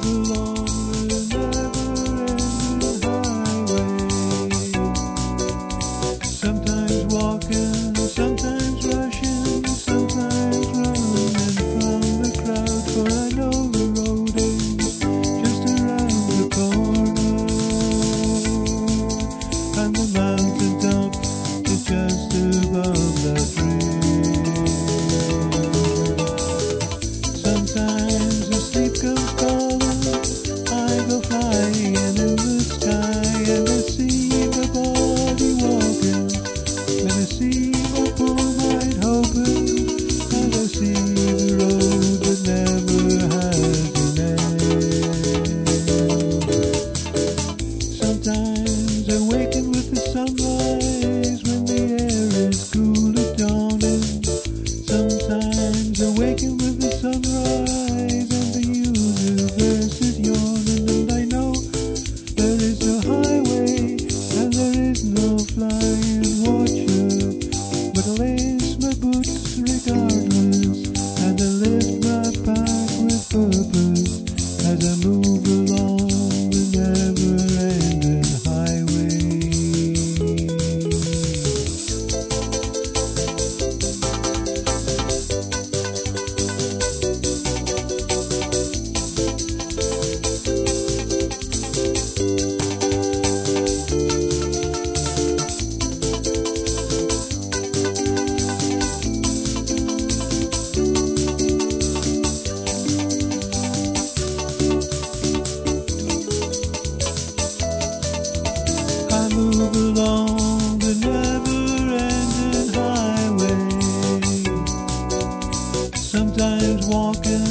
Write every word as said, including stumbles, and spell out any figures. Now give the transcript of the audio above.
along the never-ending highway. Sometimes walking, sometimes rushing, sometimes running from the crowd. For I know the road ends just around the corner, and the mountain top is just above that ridge. Sometimes the sleep comes calling, I go flying in the sky, and I see my body walking, and I see my poor mind hoping, and I see the road that never has an end. Sometimes I waken with the sunrise when the air is cool at dawning. Sometimes I waken with the sunrise and the universe is yawning, and I know there is no highway and there is no flying watcher, but I lace my boots regardless, and I lift my pack with purpose as I move along the never-ending highway. I move along the never-ending highway, sometimes walking,